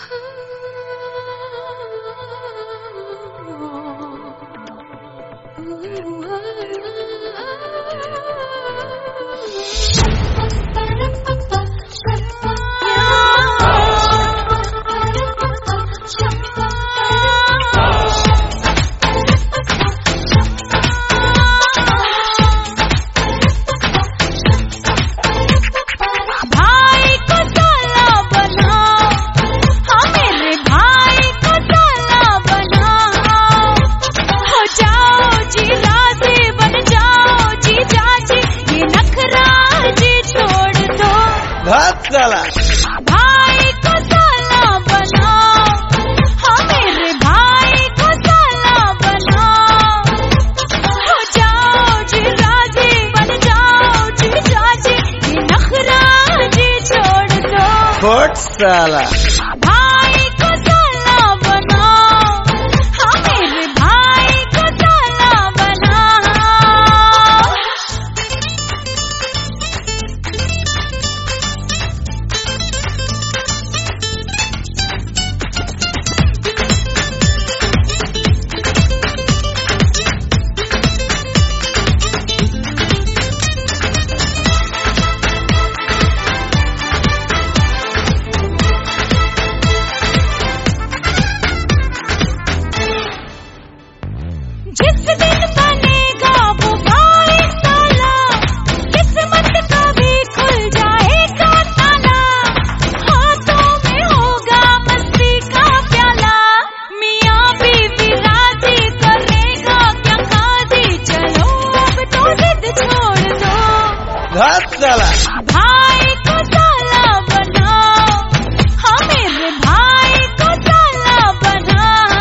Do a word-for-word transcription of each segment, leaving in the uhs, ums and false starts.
साला भाई को साला बनाओ, हाँ मेरे भाई को साला बनाओ। हो जाओ जी राजी, बन जाओ जी चाची, ये नखरा जी छोड़ दो। छोड़ साला भाई को साला बनाओ, हाँ मेरे भाई को साला बनाओ। जिस दिन बनेगा वो भाई साला, किस्मत का भी खुल जाएगा ताला। हाथों में होगा मस्ती का प्याला, मियाँ बीवी राजी करेगा क्या काजी। चलो अब तो जिद छोड़ दो। घात साला भाई को साला बनाओ, हाँ मेरे भाई को साला बनाओ।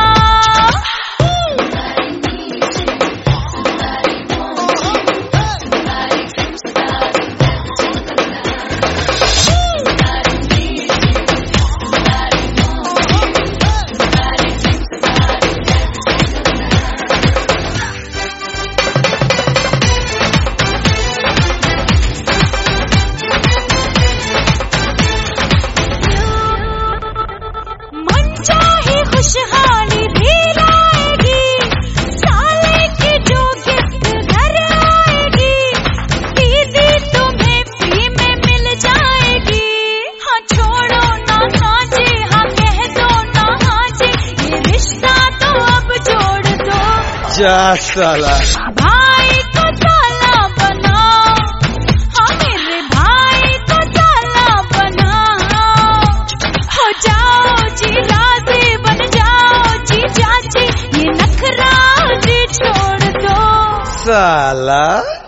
खुशहाली भी लाएगी, साले की जो गिफ्ट घर आएगी। दीदी तुम्हें फ्री में मिल जाएगी। हाँ छोड़ो ना हाँ जी, हाँ कह दो ना हाँ जी, ये रिश्ता तो अब जोड़ दो। जा साला भाई को साला बनाओ, हाँ मेरे भाई को साला बनाओ। हो जाओ जी राजी, बन जाओ जी चाची, ये नखरा जी छोड़ दो। साला